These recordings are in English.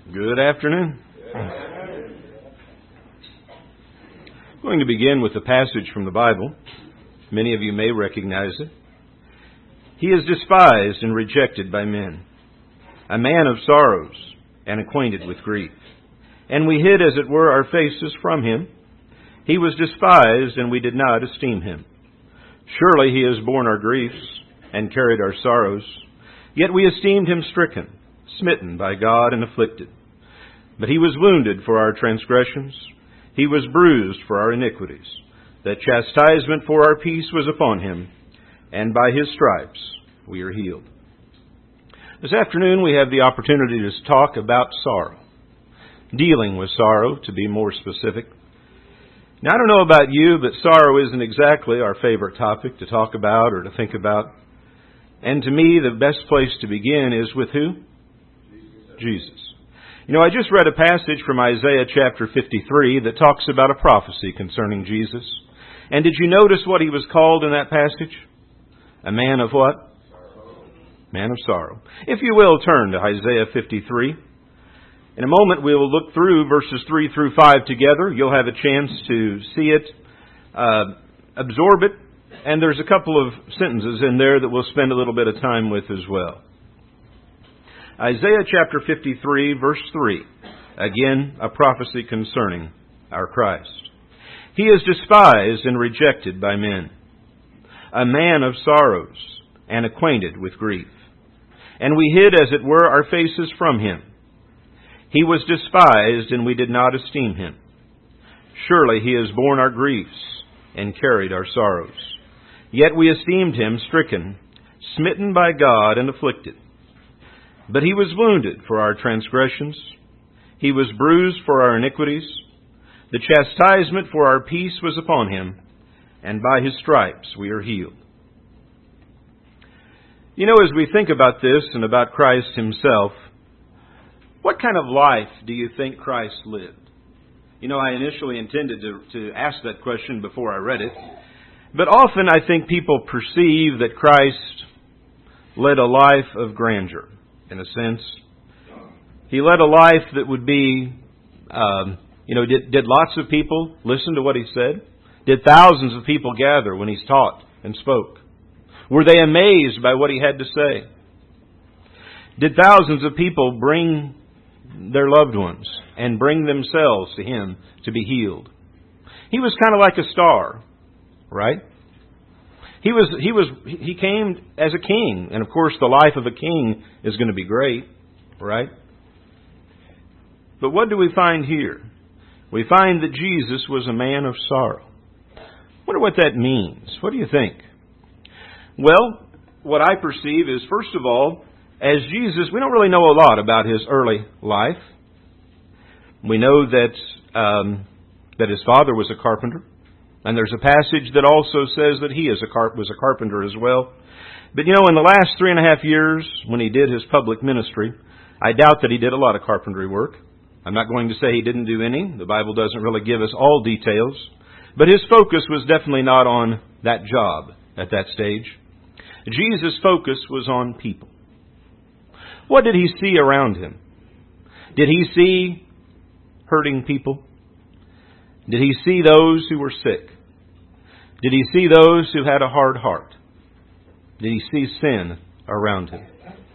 Good afternoon. I'm going to begin with a passage from the Bible. Many of you may recognize it. He is despised and rejected by men, a man of sorrows and acquainted with grief. And we hid, as it were, our faces from him. He was despised, and we did not esteem him. Surely he has borne our griefs and carried our sorrows. Yet we esteemed him stricken, smitten by God, and afflicted. But he was wounded for our transgressions. He was bruised for our iniquities. The chastisement for our peace was upon him, and by his stripes we are healed. This afternoon we have the opportunity to talk about sorrow. Dealing with sorrow, to be more specific. Now, I don't know about you, but sorrow isn't exactly our favorite topic to talk about or to think about. And to me, the best place to begin is with who? Jesus. You know, I just read a passage from Isaiah chapter 53 that talks about a prophecy concerning Jesus. And did you notice what he was called in that passage? A man of what? Sorrow. Man of sorrow. If you will, turn to Isaiah 53. In a moment, we will look through verses 3 through 5 together. You'll have a chance to see it, absorb it, and there's a couple of sentences in there that we'll spend a little bit of time with as well. Isaiah chapter 53, verse 3. Again, a prophecy concerning our Christ. He is despised and rejected by men, a man of sorrows and acquainted with grief. And we hid, as it were, our faces from him. He was despised, and we did not esteem him. Surely he has borne our griefs and carried our sorrows. Yet we esteemed him stricken, smitten by God, and afflicted. But he was wounded for our transgressions. He was bruised for our iniquities. The chastisement for our peace was upon him, and by his stripes we are healed. You know, as we think about this and about Christ himself, what kind of life do you think Christ lived? You know, I initially intended to ask that question before I read it. But often I think people perceive that Christ led a life of grandeur, in a sense. He led a life that would be, did lots of people listen to what he said? Did thousands of people gather when he taught and spoke? Were they amazed by what he had to say? Did thousands of people bring their loved ones and bring themselves to him to be healed? He was kind of like a star, right? He came as a king, and of course the life of a king is going to be great, right? But what do we find here? We find that Jesus was a man of sorrow. I wonder what that means. What do you think? Well, what I perceive is, first of all, as Jesus, we don't really know a lot about his early life. We know that his father was a carpenter. And there's a passage that also says that he was a carpenter as well. But you know, in the last 3.5 years, when he did his public ministry, I doubt that he did a lot of carpentry work. I'm not going to say he didn't do any. The Bible doesn't really give us all details. But his focus was definitely not on that job at that stage. Jesus' focus was on people. What did he see around him? Did he see hurting people? Did he see those who were sick? Did he see those who had a hard heart? Did he see sin around him?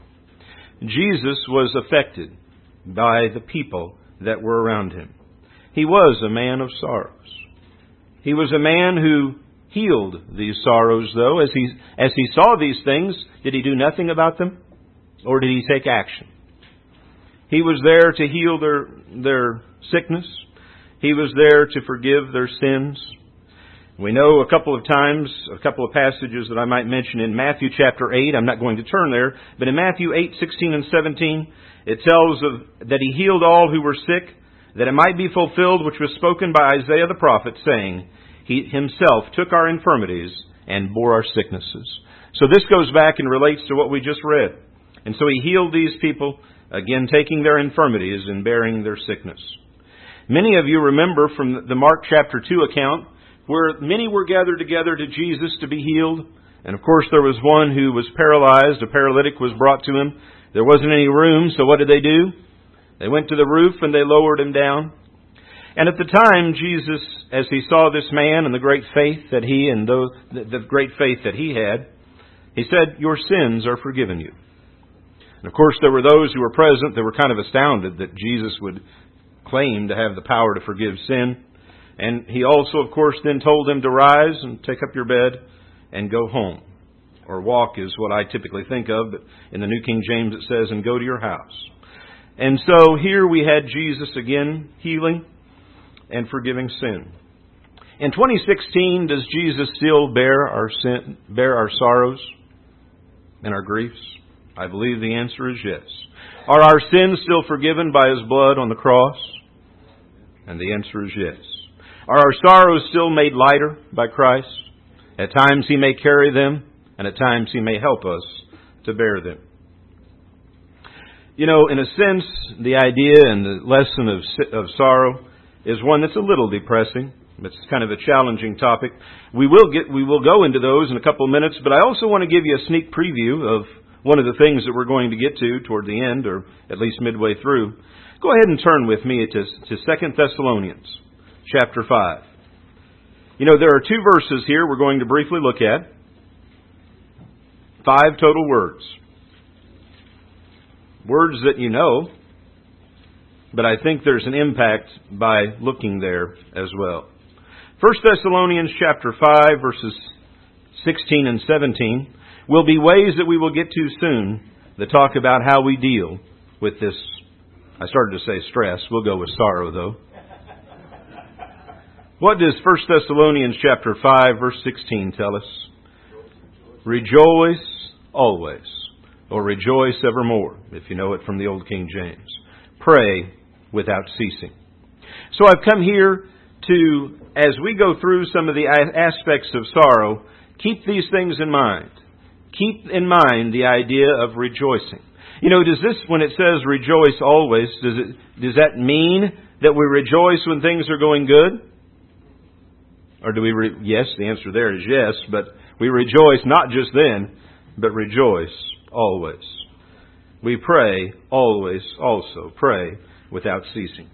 Jesus was affected by the people that were around him. He was a man of sorrows. He was a man who healed these sorrows, though. As he saw these things, did he do nothing about them? Or did he take action? He was there to heal their sickness. He was there to forgive their sins. We know a couple of passages that I might mention in Matthew chapter 8. I'm not going to turn there. But in Matthew 8, 16 and 17, it tells that he healed all who were sick, that it might be fulfilled which was spoken by Isaiah the prophet, saying, He himself took our infirmities and bore our sicknesses. So this goes back and relates to what we just read. And so he healed these people, again taking their infirmities and bearing their sickness. Many of you remember from the Mark chapter 2 account where many were gathered together to Jesus to be healed. And of course there was one who was paralyzed. A paralytic was brought to him. There wasn't any room, so what did they do? They went to the roof and they lowered him down. And at the time, Jesus, as he saw this man and the great faith that he had, he said, "Your sins are forgiven you." And of course, there were those who were present that were kind of astounded that Jesus would claim to have the power to forgive sin. And he also, of course, then told them to rise and take up your bed and go home. Or walk is what I typically think of, but in the New King James it says, "and go to your house." And so here we had Jesus again healing and forgiving sin. In 2016, does Jesus still bear our sorrows and our griefs? I believe the answer is yes. Are our sins still forgiven by His blood on the cross? And the answer is yes. Are our sorrows still made lighter by Christ? At times He may carry them, and at times He may help us to bear them. You know, in a sense, the idea and the lesson of sorrow is one that's a little depressing. It's kind of a challenging topic. We will go into those in a couple of minutes, but I also want to give you a sneak preview of one of the things that we're going to get to toward the end, or at least midway through. Go ahead and turn with me to 2 Thessalonians chapter 5. You know, there are 2 verses here we're going to briefly look at. 5 total words. Words that you know, but I think there's an impact by looking there as well. 1 Thessalonians chapter 5, verses 16 and 17 will be ways that we will get to soon that talk about how we deal with this. I started to say stress. We'll go with sorrow, though. What does 1 Thessalonians chapter 5, verse 16 tell us? Rejoice always, or rejoice evermore, if you know it from the Old King James. Pray without ceasing. So I've come here to, as we go through some of the aspects of sorrow, keep these things in mind. Keep in mind the idea of rejoicing. You know, when it says rejoice always, does that mean that we rejoice when things are going good? Or do we, yes, the answer there is yes, but we rejoice not just then, but rejoice always. We pray always also. Pray without ceasing.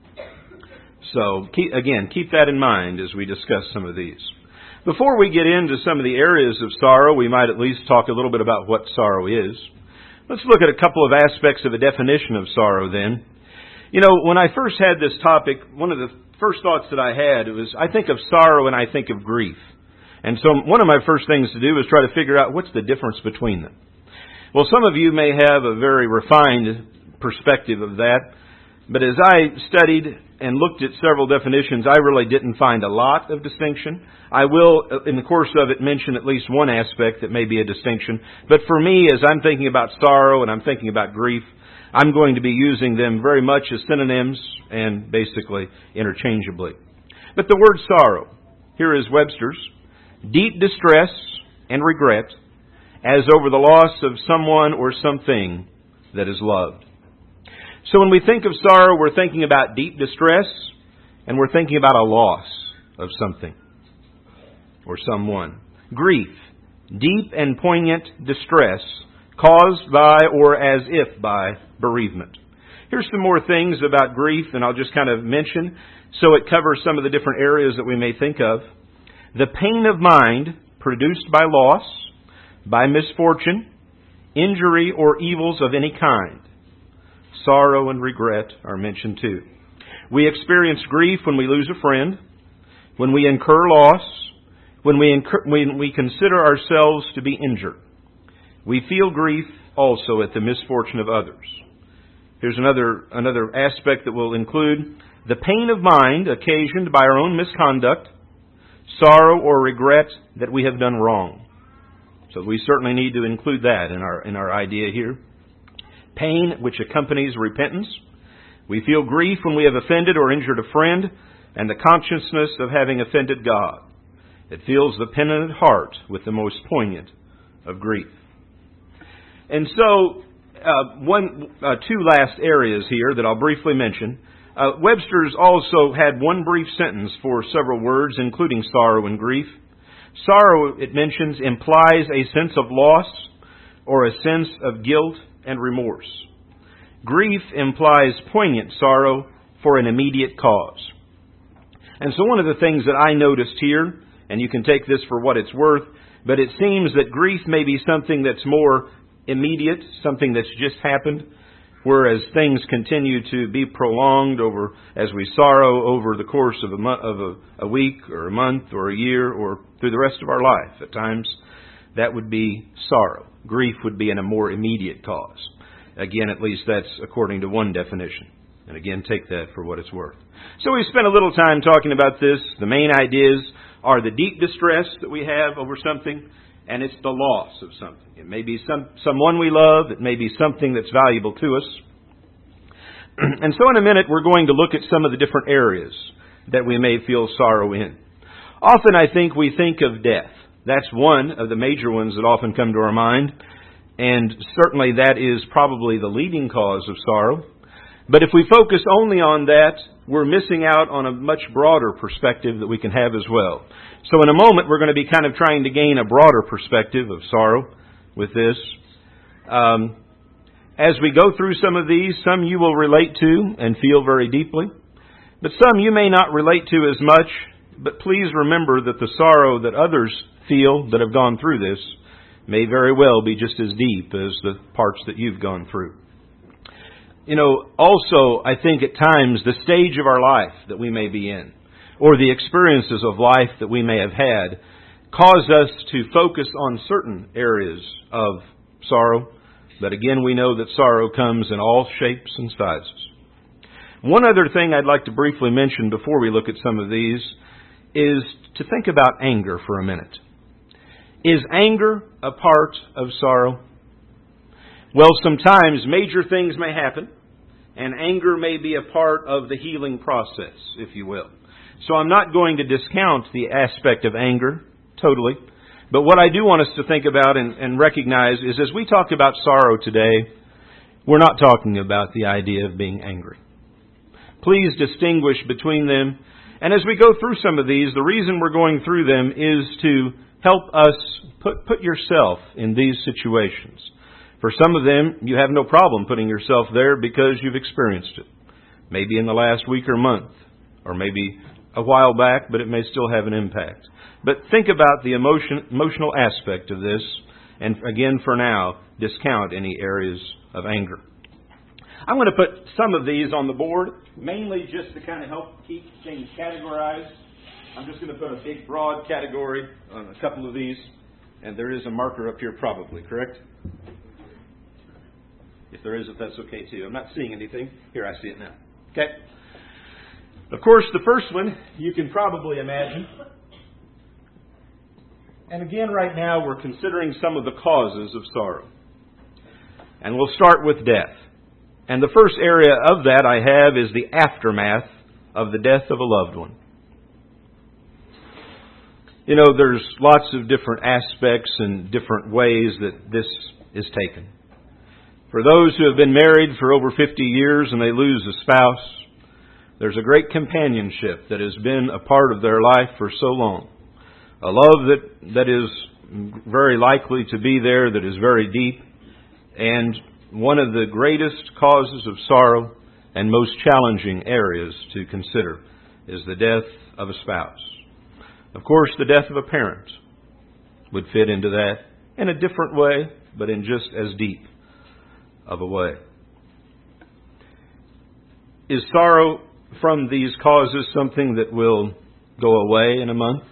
So, keep that in mind as we discuss some of these. Before we get into some of the areas of sorrow, we might at least talk a little bit about what sorrow is. Let's look at a couple of aspects of a definition of sorrow then. You know, when I first had this topic, one of the first thoughts that I had was, I think of sorrow and I think of grief. And so one of my first things to do is try to figure out what's the difference between them. Well, some of you may have a very refined perspective of that, but as I studied and looked at several definitions, I really didn't find a lot of distinction. I will, in the course of it, mention at least one aspect that may be a distinction. But for me, as I'm thinking about sorrow and I'm thinking about grief, I'm going to be using them very much as synonyms and basically interchangeably. But the word sorrow, here is Webster's: deep distress and regret as over the loss of someone or something that is loved. So when we think of sorrow, we're thinking about deep distress and we're thinking about a loss of something or someone. Grief, deep and poignant distress caused by or as if by bereavement. Here's some more things about grief, and I'll just kind of mention so it covers some of the different areas that we may think of. The pain of mind produced by loss, by misfortune, injury, or evils of any kind. Sorrow and regret are mentioned too. We experience grief when we lose a friend, when we incur loss, when we consider ourselves to be injured. We feel grief also at the misfortune of others. Here's another aspect that will include the pain of mind occasioned by our own misconduct, sorrow or regret that we have done wrong. So we certainly need to include that in our idea here. Pain which accompanies repentance. We feel grief when we have offended or injured a friend, and the consciousness of having offended God. It fills the penitent heart with the most poignant of grief. And so, two last areas here that I'll briefly mention. Webster's also had one brief sentence for several words, including sorrow and grief. Sorrow, it mentions, implies a sense of loss or a sense of guilt and remorse. Grief implies poignant sorrow for an immediate cause. And so one of the things that I noticed here, and you can take this for what it's worth, but it seems that grief may be something that's more immediate, something that's just happened, whereas things continue to be prolonged over as we sorrow over the course of a week or a month or a year or through the rest of our life. At times, that would be sorrow. Grief would be in a more immediate cause. Again, at least that's according to one definition. And again, take that for what it's worth. So we spent a little time talking about this. The main ideas are the deep distress that we have over something, and it's the loss of something. It may be someone we love. It may be something that's valuable to us. And so in a minute, we're going to look at some of the different areas that we may feel sorrow in. Often I think we think of death. That's one of the major ones that often come to our mind. And certainly that is probably the leading cause of sorrow. But if we focus only on that, we're missing out on a much broader perspective that we can have as well. So in a moment, we're going to be kind of trying to gain a broader perspective of sorrow with this. As we go through some of these, some you will relate to and feel very deeply. But some you may not relate to as much. But please remember that the sorrow that others feel that have gone through this may very well be just as deep as the parts that you've gone through. You know, also, I think at times the stage of our life that we may be in, or the experiences of life that we may have had, cause us to focus on certain areas of sorrow. But again, we know that sorrow comes in all shapes and sizes. One other thing I'd like to briefly mention before we look at some of these is to think about anger for a minute. Is anger a part of sorrow? Well, sometimes major things may happen, and anger may be a part of the healing process, if you will. So I'm not going to discount the aspect of anger totally, but what I do want us to think about and recognize is as we talk about sorrow today, we're not talking about the idea of being angry. Please distinguish between them. And as we go through some of these, the reason we're going through them is to help us put yourself in these situations. For some of them, you have no problem putting yourself there because you've experienced it. Maybe in the last week or month, or maybe a while back, but it may still have an impact. But think about the emotional aspect of this, and again, for now, discount any areas of anger. I'm going to put some of these on the board, mainly just to kind of help keep things categorized. I'm just going to put a big, broad category on a couple of these, and there is a marker up here probably, correct? If there is, if that's okay too. I'm not seeing anything. Here, I see it now. Okay. Of course, the first one, you can probably imagine. And again, right now, we're considering some of the causes of sorrow. And we'll start with death. And the first area of that I have is the aftermath of the death of a loved one. You know, there's lots of different aspects and different ways that this is taken. For those who have been married for over 50 years and they lose a spouse, there's a great companionship that has been a part of their life for so long. A love that is very likely to be there, that is very deep. And one of the greatest causes of sorrow and most challenging areas to consider is the death of a spouse. Of course, the death of a parent would fit into that in a different way, but in just as deep of a way. Is sorrow from these causes something that will go away in a month?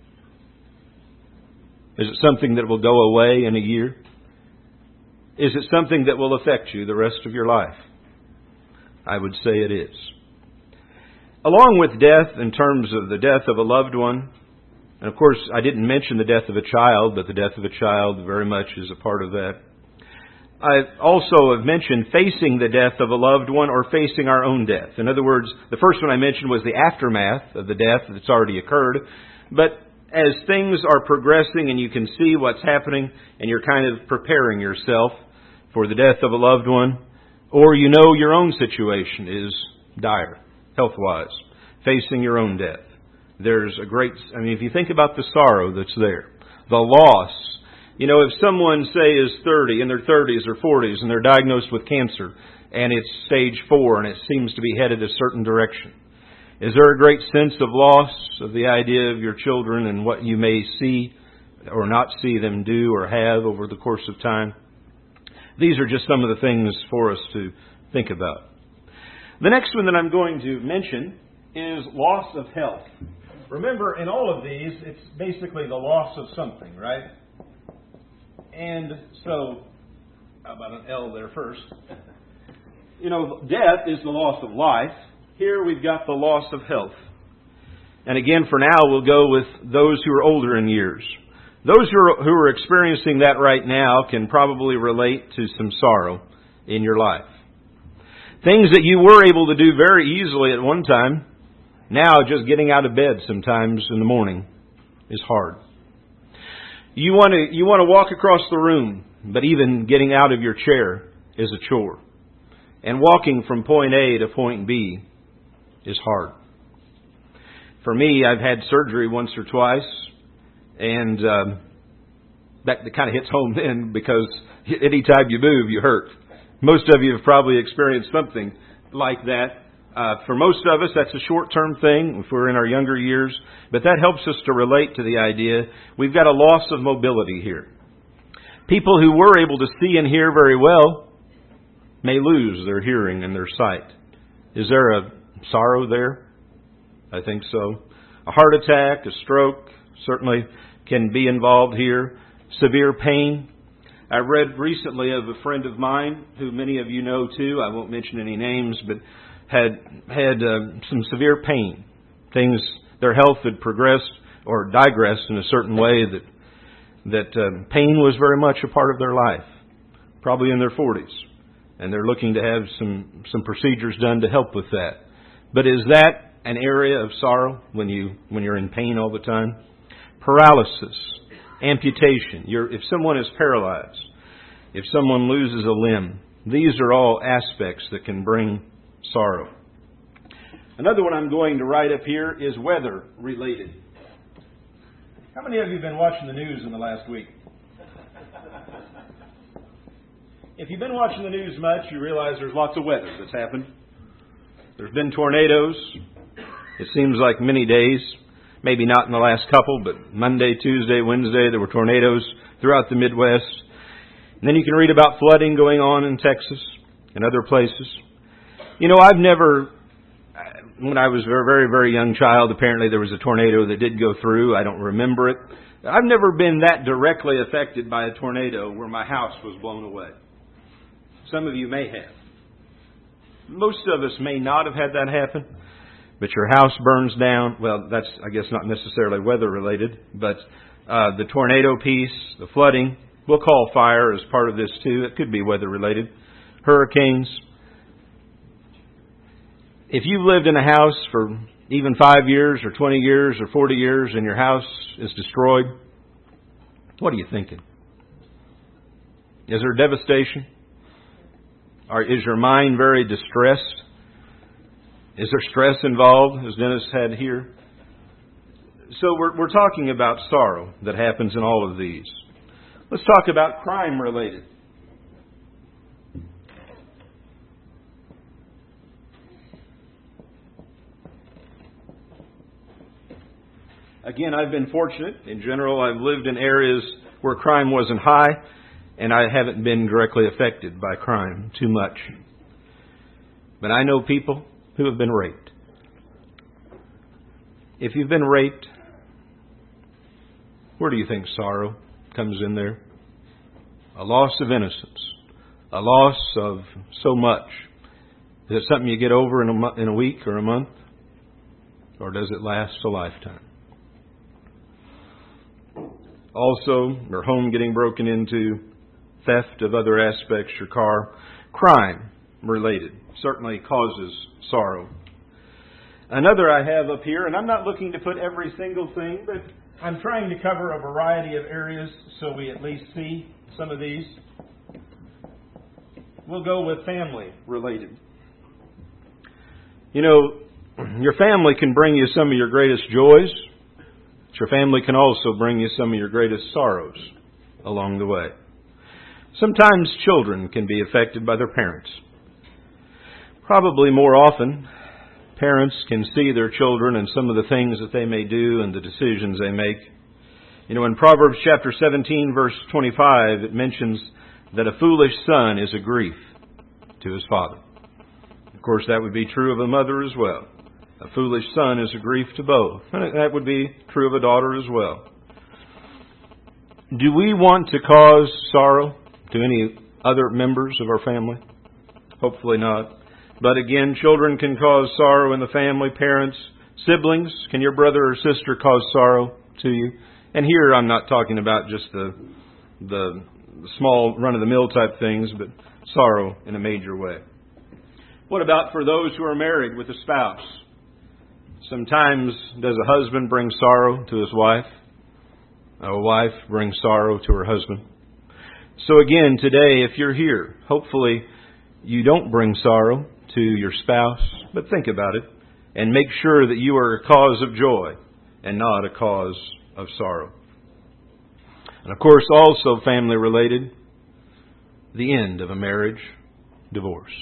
Is it something that will go away in a year? Is it something that will affect you the rest of your life? I would say it is. Along with death, in terms of the death of a loved one, and of course I didn't mention the death of a child, but the death of a child very much is a part of that. I also have mentioned facing the death of a loved one or facing our own death. In other words, the first one I mentioned was the aftermath of the death that's already occurred. But as things are progressing and you can see what's happening and you're kind of preparing yourself for the death of a loved one, or you know your own situation is dire, health-wise, facing your own death. There's a great, if you think about the sorrow that's there, the loss. You know, if someone, say, is 30, in their 30s or 40s, and they're diagnosed with cancer, and it's stage 4 and it seems to be headed a certain direction? Is there a great sense of loss of the idea of your children and what you may see or not see them do or have over the course of time? These are just some of the things for us to think about. The next one that I'm going to mention is loss of health. Remember, in all of these, it's basically the loss of something, right? And so, how about an L there first? Death is the loss of life. Here we've got the loss of health. And again, for now, we'll go with those who are older in years. Those who are experiencing that right now can probably relate to some sorrow in your life. Things that you were able to do very easily at one time, now just getting out of bed sometimes in the morning is hard. You want to walk across the room, but even getting out of your chair is a chore. And walking from point A to point B is hard. For me, I've had surgery once or twice, and that kind of hits home then, because anytime you move, you hurt. Most of you have probably experienced something like that. For most of us, that's a short-term thing if we're in our younger years, but that helps us to relate to the idea we've got a loss of mobility here. People who were able to see and hear very well may lose their hearing and their sight. Is there a sorrow there? I think so. A heart attack, a stroke, certainly can be involved here. Severe pain. I read recently of a friend of mine, who many of you know too, I won't mention any names, but had some severe pain. Their health had progressed or digressed in a certain way that pain was very much a part of their life, probably in their 40s. And they're looking to have some procedures done to help with that. But is that an area of sorrow when you're in pain all the time? Paralysis, amputation. If someone is paralyzed, if someone loses a limb, these are all aspects that can bring sorrow. Another one I'm going to write up here is weather related. How many of you have been watching the news in the last week? If you've been watching the news much, you realize there's lots of weather that's happened. There's been tornadoes. It seems like many days, maybe not in the last couple, but Monday, Tuesday, Wednesday, there were tornadoes throughout the Midwest. And then you can read about flooding going on in Texas and other places. I've never, when I was a very, very, very young child, apparently there was a tornado that did go through. I don't remember it. I've never been that directly affected by a tornado where my house was blown away. Some of you may have. Most of us may not have had that happen, but your house burns down. Well, that's, I guess, not necessarily weather related, but the tornado piece, the flooding, we'll call fire as part of this too. It could be weather related. Hurricanes. If you've lived in a house for even 5 years or 20 years or 40 years and your house is destroyed, what are you thinking? Is there devastation? Or is your mind very distressed? Is there stress involved, as Dennis had here? So we're talking about sorrow that happens in all of these. Let's talk about crime related. Again, I've been fortunate. In general, I've lived in areas where crime wasn't high, and I haven't been directly affected by crime too much. But I know people who have been raped. If you've been raped, where do you think sorrow comes in there? A loss of innocence. A loss of so much. Is it something you get over in a week or a month? Or does it last a lifetime? Also, your home getting broken into, theft of other aspects, your car. Crime related certainly causes sorrow. Another I have up here, and I'm not looking to put every single thing, but I'm trying to cover a variety of areas so we at least see some of these. We'll go with family related. Your family can bring you some of your greatest joys. Your family can also bring you some of your greatest sorrows along the way. Sometimes children can be affected by their parents. Probably more often, parents can see their children and some of the things that they may do and the decisions they make. You know, in Proverbs chapter 17, verse 25, it mentions that a foolish son is a grief to his father. Of course, that would be true of a mother as well. A foolish son is a grief to both. And that would be true of a daughter as well. Do we want to cause sorrow to any other members of our family? Hopefully not. But again, children can cause sorrow in the family, parents, siblings. Can your brother or sister cause sorrow to you? And here I'm not talking about just the small run-of-the-mill type things, but sorrow in a major way. What about for those who are married with a spouse? Sometimes does a husband bring sorrow to his wife? A wife brings sorrow to her husband. So again, today, if you're here, hopefully you don't bring sorrow to your spouse, but think about it and make sure that you are a cause of joy and not a cause of sorrow. And of course, also family related, the end of a marriage, divorce.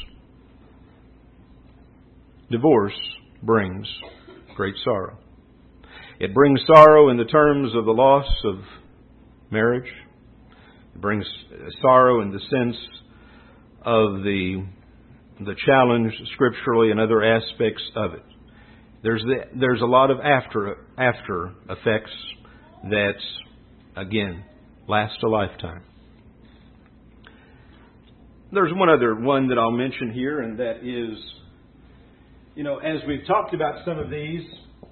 Divorce brings great sorrow. It brings sorrow in the terms of the loss of marriage. It brings sorrow in the sense of the challenge scripturally and other aspects of it. There's a lot of after effects that, again, last a lifetime. There's one other one that I'll mention here, and that is, as we've talked about some of these,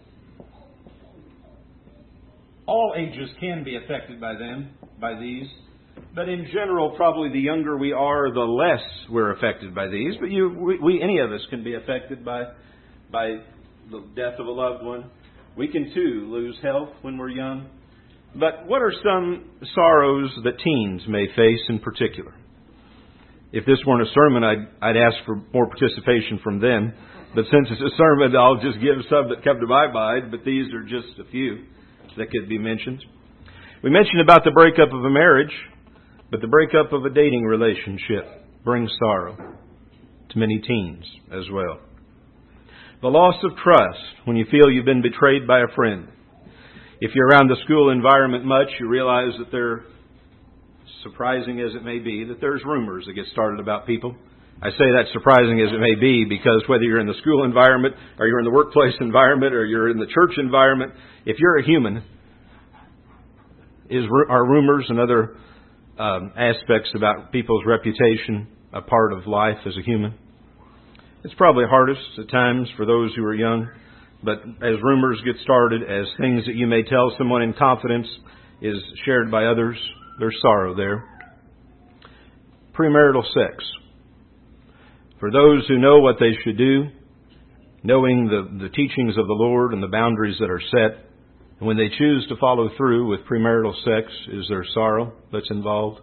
all ages can be affected by these. But in general, probably the younger we are, the less we're affected by these. But any of us can be affected by the death of a loved one. We can too lose health when we're young. But what are some sorrows that teens may face in particular? If this weren't a sermon, I'd ask for more participation from them. But since it's a sermon, I'll just give some that come to my mind. But these are just a few that could be mentioned. We mentioned about the breakup of a marriage, but the breakup of a dating relationship brings sorrow to many teens as well. The loss of trust when you feel you've been betrayed by a friend. If you're around the school environment much, you realize that they're, surprising as it may be, that there's rumors that get started about people. I say that surprising as it may be because whether you're in the school environment or you're in the workplace environment or you're in the church environment, if you're a human, are rumors and other aspects about people's reputation a part of life as a human? It's probably hardest at times for those who are young, but as rumors get started, as things that you may tell someone in confidence is shared by others, there's sorrow there. Premarital sex. For those who know what they should do, knowing the teachings of the Lord and the boundaries that are set, and when they choose to follow through with premarital sex, is there sorrow that's involved?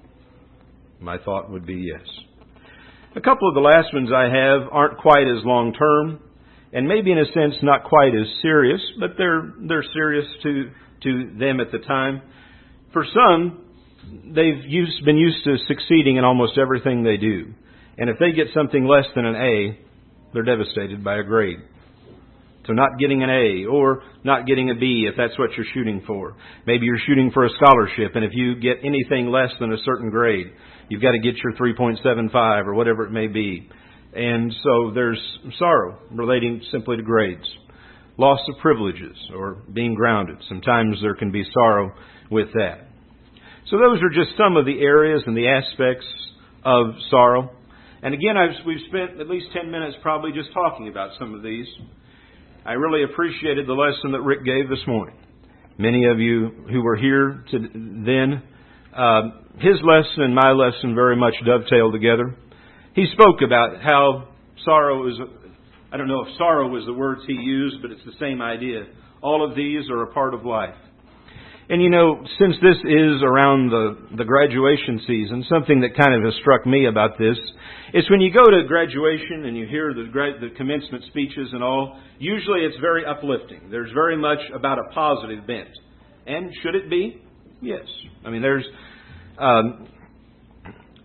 My thought would be yes. A couple of the last ones I have aren't quite as long-term, and maybe in a sense not quite as serious, but they're serious to them at the time. For some, they've been used to succeeding in almost everything they do. And if they get something less than an A, they're devastated by a grade. So not getting an A or not getting a B if that's what you're shooting for. Maybe you're shooting for a scholarship, and if you get anything less than a certain grade, you've got to get your 3.75 or whatever it may be. And so there's sorrow relating simply to grades. Loss of privileges or being grounded. Sometimes there can be sorrow with that. So those are just some of the areas and the aspects of sorrow. And again, we've spent at least 10 minutes probably just talking about some of these. I really appreciated the lesson that Rick gave this morning. Many of you who were here then, his lesson and my lesson very much dovetailed together. He spoke about how sorrow is, I don't know if sorrow was the words he used, but it's the same idea. All of these are a part of life. And since this is around the graduation season, something that kind of has struck me about this is when you go to graduation and you hear the commencement speeches and all, usually it's very uplifting. There's very much about a positive bent. And should it be? Yes. I mean, there's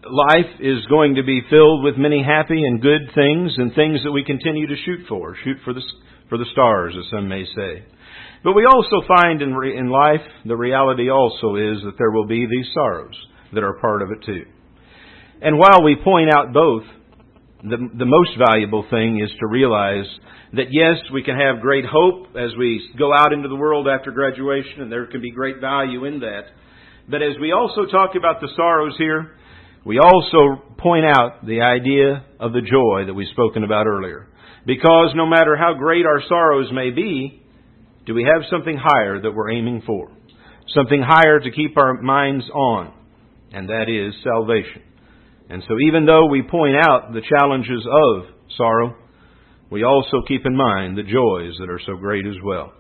life is going to be filled with many happy and good things and things that we continue to shoot for. Shoot for the stars, as some may say. But we also find in life, the reality also is that there will be these sorrows that are part of it too. And while we point out both, the most valuable thing is to realize that yes, we can have great hope as we go out into the world after graduation, and there can be great value in that. But as we also talk about the sorrows here, we also point out the idea of the joy that we've spoken about earlier. Because no matter how great our sorrows may be, do we have something higher that we're aiming for? Something higher to keep our minds on, and that is salvation. And so even though we point out the challenges of sorrow, we also keep in mind the joys that are so great as well.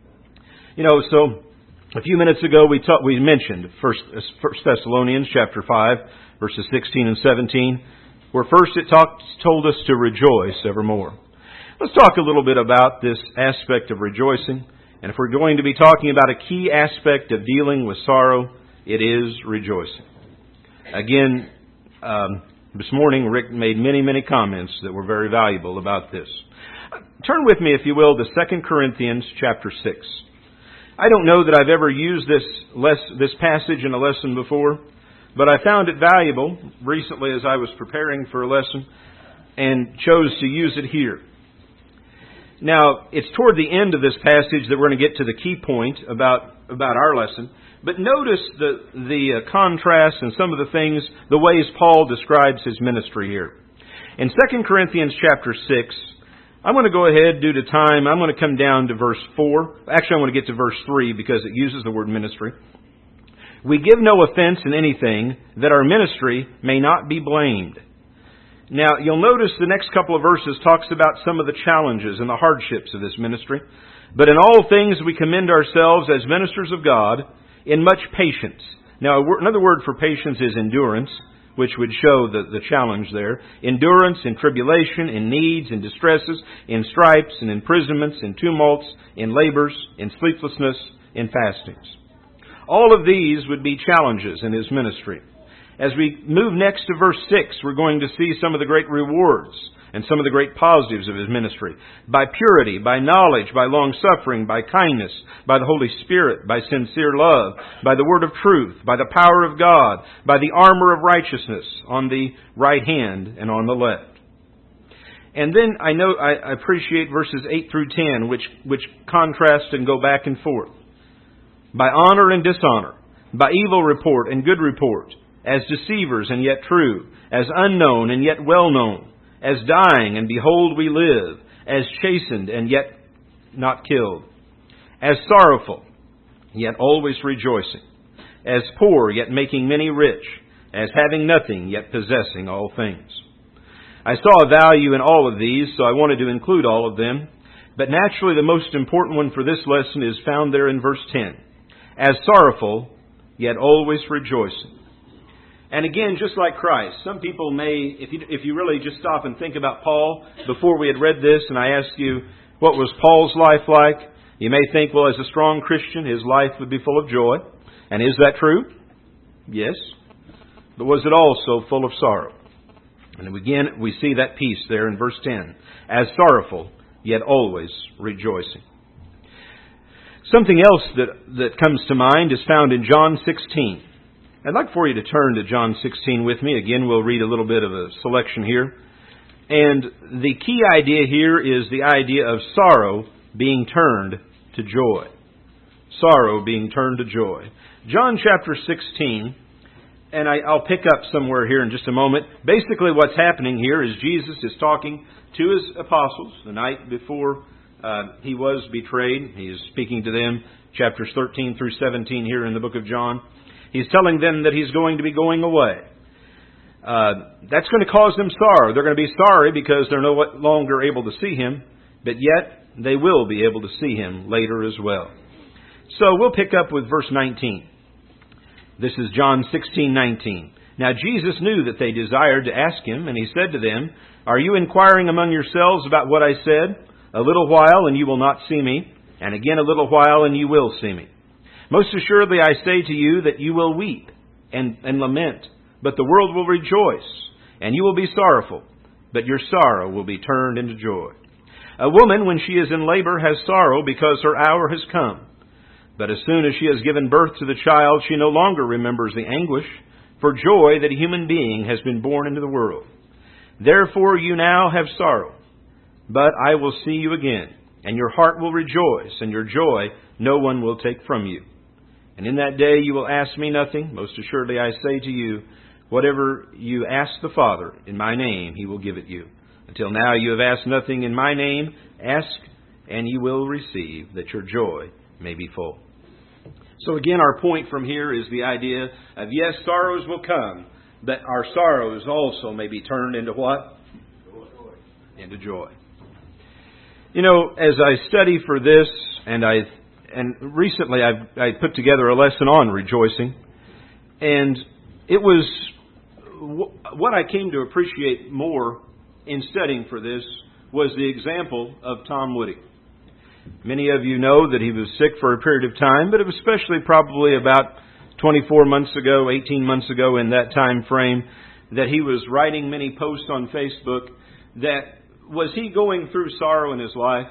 So a few minutes ago we mentioned 1 Thessalonians chapter 5, verses 16 and 17, where first it told us to rejoice evermore. Let's talk a little bit about this aspect of rejoicing. And if we're going to be talking about a key aspect of dealing with sorrow, it is rejoicing. Again, this morning Rick made many comments that were very valuable about this. Turn with me, if you will, to 2 Corinthians chapter 6. I don't know that I've ever used this passage in a lesson before, but I found it valuable recently as I was preparing for a lesson and chose to use it here. Now, it's toward the end of this passage that we're going to get to the key point about our lesson. But notice the contrast and some of the things, the ways Paul describes his ministry here. In 2 Corinthians chapter 6, I'm going to go ahead, due to time, I'm going to come down to verse 4. Actually, I want to get to verse 3 because it uses the word ministry. We give no offense in anything, that our ministry may not be blamed. Now, you'll notice the next couple of verses talks about some of the challenges and the hardships of this ministry. But in all things we commend ourselves as ministers of God in much patience. Now, another word for patience is endurance, which would show the challenge there. Endurance in tribulation, in needs, in distresses, in stripes, in imprisonments, in tumults, in labors, in sleeplessness, in fastings. All of these would be challenges in his ministry. As we move next to verse 6, we're going to see some of the great rewards and some of the great positives of his ministry. By purity, by knowledge, by long-suffering, by kindness, by the Holy Spirit, by sincere love, by the word of truth, by the power of God, by the armor of righteousness on the right hand and on the left. And then I appreciate verses 8 through 10, which contrast and go back and forth. By honor and dishonor, by evil report and good report, as deceivers and yet true, as unknown and yet well known, as dying and behold we live, as chastened and yet not killed, as sorrowful, yet always rejoicing, as poor yet making many rich, as having nothing yet possessing all things. I saw a value in all of these, so I wanted to include all of them, but naturally the most important one for this lesson is found there in verse 10. As sorrowful, yet always rejoicing. And again, just like Christ, some people may, if you really just stop and think about Paul, before we had read this and I asked you, what was Paul's life like? You may think, well, as a strong Christian, his life would be full of joy. And is that true? Yes. But was it also full of sorrow? And again, we see that piece there in verse 10. As sorrowful, yet always rejoicing. Something else that comes to mind is found in John 16. I'd like for you to turn to John 16 with me. Again, we'll read a little bit of a selection here. And the key idea here is the idea of sorrow being turned to joy. Sorrow being turned to joy. John chapter 16, and I'll pick up somewhere here in just a moment. Basically what's happening here is Jesus is talking to his apostles the night before he was betrayed. He is speaking to them, chapters 13 through 17 here in the book of John. He's telling them that he's going to be going away. That's going to cause them sorrow. They're going to be sorry because they're no longer able to see him, but yet they will be able to see him later as well. So we'll pick up with verse 19. This is John 16:19. Now Jesus knew that they desired to ask him, and he said to them, "Are you inquiring among yourselves about what I said? A little while and you will not see me, and again a little while and you will see me. Most assuredly I say to you that you will weep and lament, but the world will rejoice, and you will be sorrowful, but your sorrow will be turned into joy. A woman, when she is in labor, has sorrow because her hour has come. But as soon as she has given birth to the child, she no longer remembers the anguish for joy that a human being has been born into the world. Therefore you now have sorrow, but I will see you again, and your heart will rejoice, and your joy no one will take from you. And in that day you will ask me nothing. Most assuredly I say to you, whatever you ask the Father in my name, He will give it you. Until now you have asked nothing in my name. Ask, and you will receive, that your joy may be full. So again, our point from here is the idea of, yes, sorrows will come, but our sorrows also may be turned into what? Joy. Into joy. You know, as I study for this, and recently I put together a lesson on rejoicing, and it was what I came to appreciate more in studying for this was the example of Tom Woody. Many of you know that he was sick for a period of time, but it was especially probably about 24 months ago, 18 months ago in that time frame, that he was writing many posts on Facebook that, was he going through sorrow in his life?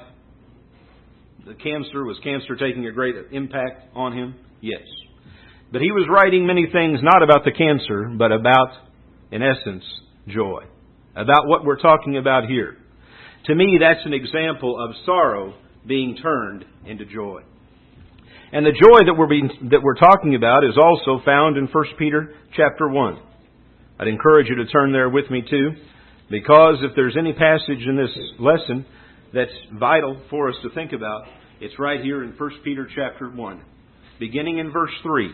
Was cancer taking a great impact on him? Yes. But he was writing many things not about the cancer, but about, in essence, joy. About what we're talking about here. To me, that's an example of sorrow being turned into joy. And the joy that we're talking about is also found in 1 Peter chapter 1. I'd encourage you to turn there with me too, because if there's any passage in this lesson that's vital for us to think about, it's right here in 1 Peter chapter 1, beginning in verse 3.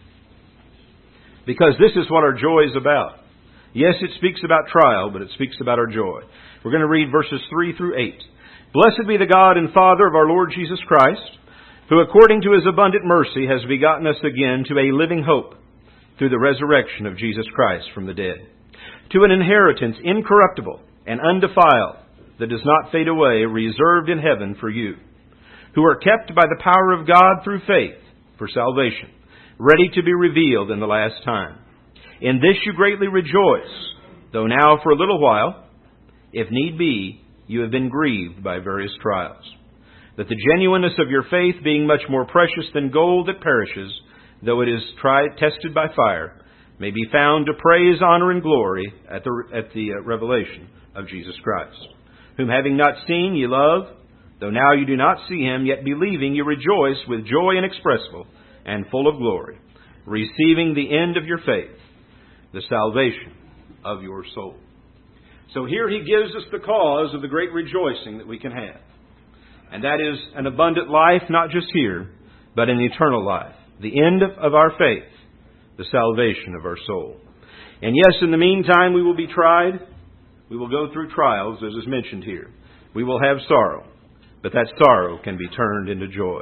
Because this is what our joy is about. Yes, it speaks about trial, but it speaks about our joy. We're going to read verses 3 through 8. Blessed be the God and Father of our Lord Jesus Christ, who according to His abundant mercy has begotten us again to a living hope through the resurrection of Jesus Christ from the dead, to an inheritance incorruptible and undefiled that does not fade away, reserved in heaven for you, who are kept by the power of God through faith for salvation, ready to be revealed in the last time. In this you greatly rejoice, though now for a little while, if need be, you have been grieved by various trials, that the genuineness of your faith, being much more precious than gold that perishes, though it is tested by fire, may be found to praise, honor, and glory at the revelation of Jesus Christ, whom having not seen ye love, though now you do not see Him, yet believing you rejoice with joy inexpressible and full of glory, receiving the end of your faith, the salvation of your soul. So here he gives us the cause of the great rejoicing that we can have. And that is an abundant life, not just here, but an eternal life. The end of our faith, the salvation of our soul. And yes, in the meantime, we will be tried. We will go through trials, as is mentioned here. We will have sorrow, but that sorrow can be turned into joy.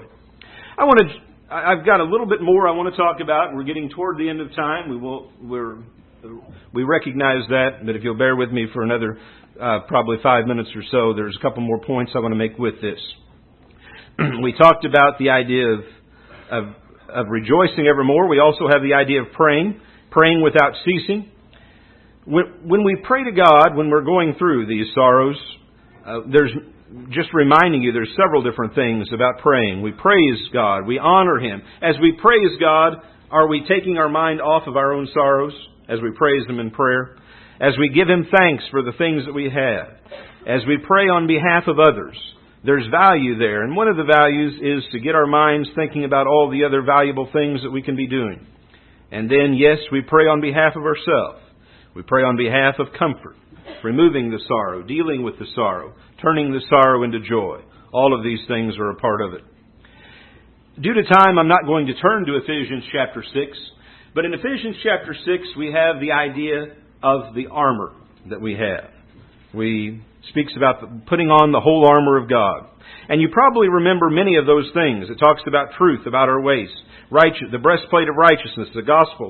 I've got a little bit more I want to talk about. We're getting toward the end of time. We recognize that, but if you'll bear with me for another probably 5 minutes or so, there's a couple more points I want to make with this. We talked about the idea of rejoicing evermore. We also have the idea of praying without ceasing. When we pray to God, when we're going through these sorrows, there's just reminding you there's several different things about praying. We praise God. We honor Him. As we praise God, are we taking our mind off of our own sorrows as we praise Him in prayer? As we give Him thanks for the things that we have? As we pray on behalf of others? There's value there. And one of the values is to get our minds thinking about all the other valuable things that we can be doing. And then, yes, we pray on behalf of ourselves. We pray on behalf of comfort, removing the sorrow, dealing with the sorrow, turning the sorrow into joy. All of these things are a part of it. Due to time, I'm not going to turn to Ephesians chapter 6. But in Ephesians chapter 6, we have the idea of the armor that we have. We speaks about putting on the whole armor of God. And you probably remember many of those things. It talks about truth, about our waist, the breastplate of righteousness, the gospel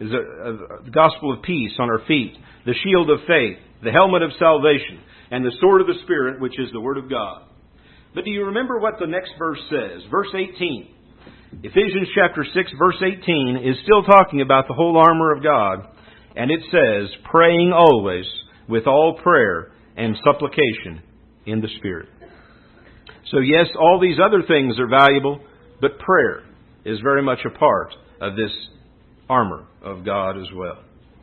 of peace on our feet, the shield of faith, the helmet of salvation, and the sword of the Spirit, which is the Word of God. But do you remember what the next verse says? Verse 18. Ephesians chapter 6, verse 18 is still talking about the whole armor of God. And it says, praying always with all prayer and supplication in the Spirit. So yes, all these other things are valuable, but prayer is very much a part of this armor of God as well.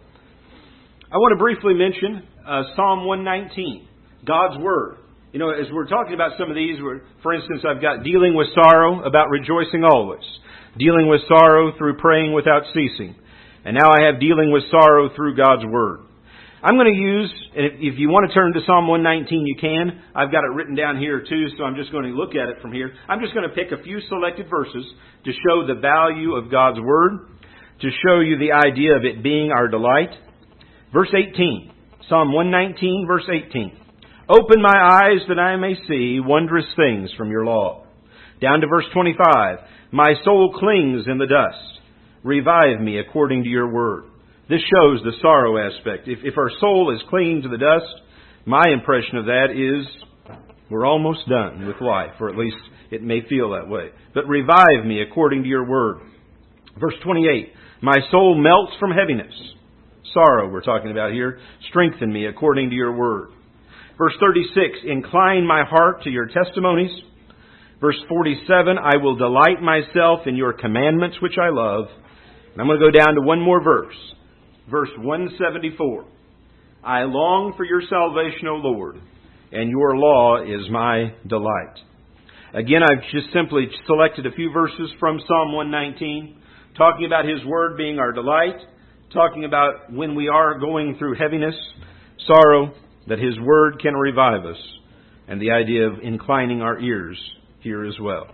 I want to briefly mention Psalm 119, God's Word. You know, as we're talking about some of these, for instance, I've got dealing with sorrow, about rejoicing always. Dealing with sorrow through praying without ceasing. And now I have dealing with sorrow through God's Word. I'm going to use, and if you want to turn to Psalm 119, you can. I've got it written down here too, so I'm just going to look at it from here. I'm just going to pick a few selected verses to show the value of God's Word, to show you the idea of it being our delight. Verse 18, Psalm 119, verse 18. Open my eyes that I may see wondrous things from your law. Down to verse 25. My soul clings in the dust. Revive me according to your word. This shows the sorrow aspect. If our soul is clinging to the dust, my impression of that is we're almost done with life, or at least it may feel that way. But revive me according to your word. Verse 28, my soul melts from heaviness. Sorrow we're talking about here. Strengthen me according to your word. Verse 36, incline my heart to your testimonies. Verse 47, I will delight myself in your commandments which I love. And I'm going to go down to one more verse. Verse 174. I long for your salvation, O Lord, and your law is my delight. Again, I've just simply selected a few verses from Psalm 119, talking about His Word being our delight, talking about when we are going through heaviness, sorrow, that His Word can revive us, and the idea of inclining our ears here as well.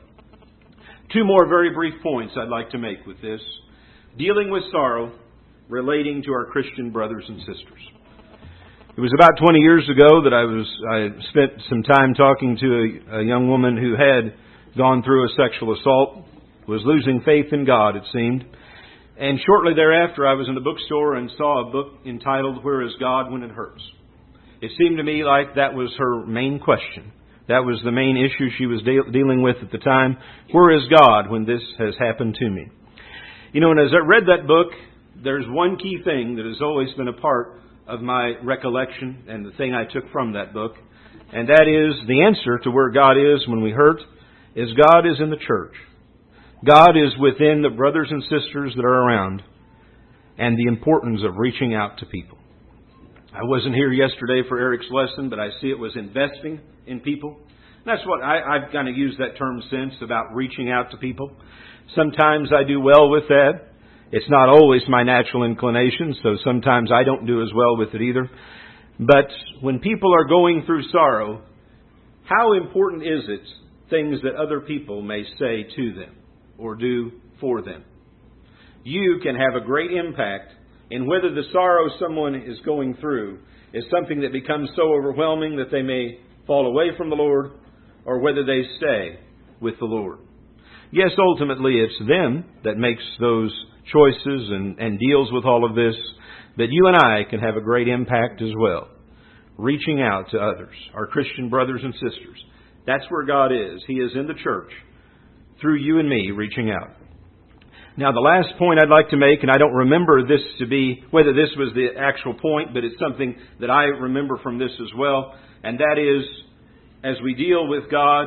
Two more very brief points I'd like to make with this. Dealing with sorrow, relating to our Christian brothers and sisters. It was about 20 years ago that I spent some time talking to a young woman who had gone through a sexual assault, was losing faith in God, it seemed. And shortly thereafter, I was in a bookstore and saw a book entitled, Where is God When It Hurts? It seemed to me like that was her main question. That was the main issue she was dealing with at the time. Where is God when this has happened to me? You know, and as I read that book, there's one key thing that has always been a part of my recollection and the thing I took from that book. And that is the answer to where God is when we hurt is God is in the church. God is within the brothers and sisters that are around, and the importance of reaching out to people. I wasn't here yesterday for Eric's lesson, but I see it was investing in people. And that's what I've kind of used that term since, about reaching out to people. Sometimes I do well with that. It's not always my natural inclination, so sometimes I don't do as well with it either. But when people are going through sorrow, how important is it things that other people may say to them or do for them? You can have a great impact in whether the sorrow someone is going through is something that becomes so overwhelming that they may fall away from the Lord, or whether they stay with the Lord. Yes, ultimately it's them that makes those choices and deals with all of this, but you and I can have a great impact as well, reaching out to others, our Christian brothers and sisters. That's where God is. He is in the church, through you and me, reaching out. Now, the last point I'd like to make, and I don't remember this to be, whether this was the actual point, but it's something that I remember from this as well, and that is, as we deal with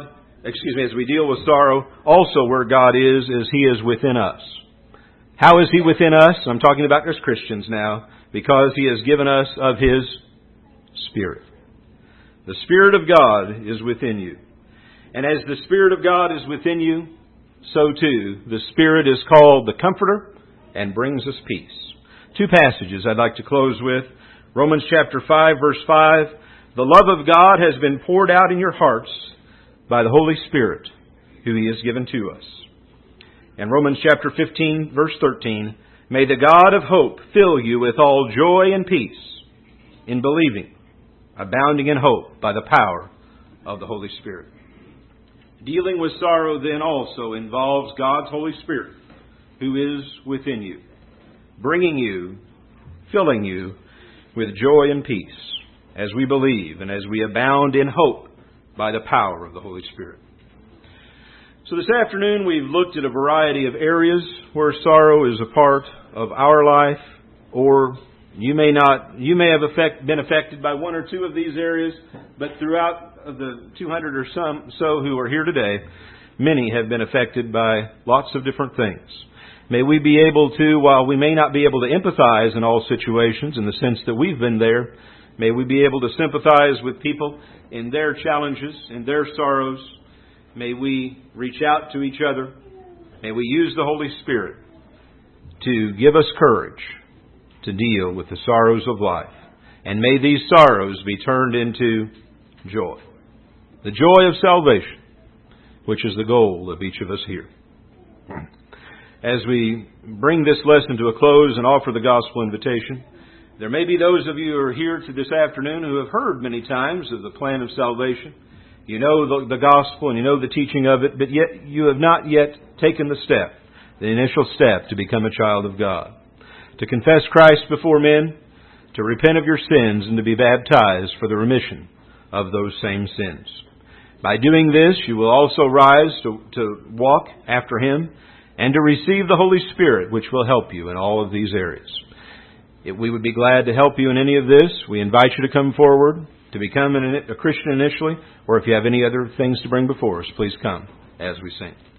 sorrow, also where God is He is within us. How is He within us? I'm talking about as Christians now, because He has given us of His Spirit. The Spirit of God is within you. And as the Spirit of God is within you, so too the Spirit is called the Comforter and brings us peace. Two passages I'd like to close with. Romans chapter 5, verse 5. The love of God has been poured out in your hearts by the Holy Spirit, who He has given to us. And Romans chapter 15, verse 13. May the God of hope fill you with all joy and peace in believing, abounding in hope by the power of the Holy Spirit. Dealing with sorrow then also involves God's Holy Spirit, who is within you, bringing you, filling you with joy and peace as we believe and as we abound in hope by the power of the Holy Spirit. So this afternoon we've looked at a variety of areas where sorrow is a part of our life or You may have been affected by one or two of these areas, but throughout the 200 or so who are here today, many have been affected by lots of different things. May we be able to, while we may not be able to empathize in all situations in the sense that we've been there, may we be able to sympathize with people in their challenges, in their sorrows. May we reach out to each other. May we use the Holy Spirit to give us courage to deal with the sorrows of life. And may these sorrows be turned into joy. The joy of salvation, which is the goal of each of us here. As we bring this lesson to a close and offer the gospel invitation, there may be those of you who are here this afternoon who have heard many times of the plan of salvation. You know the gospel and you know the teaching of it, but yet you have not yet taken the step, the initial step to become a child of God. To confess Christ before men, to repent of your sins, and to be baptized for the remission of those same sins. By doing this, you will also rise to walk after Him and to receive the Holy Spirit, which will help you in all of these areas. If we would be glad to help you in any of this, we invite you to come forward to become a Christian initially, or if you have any other things to bring before us, please come as we sing.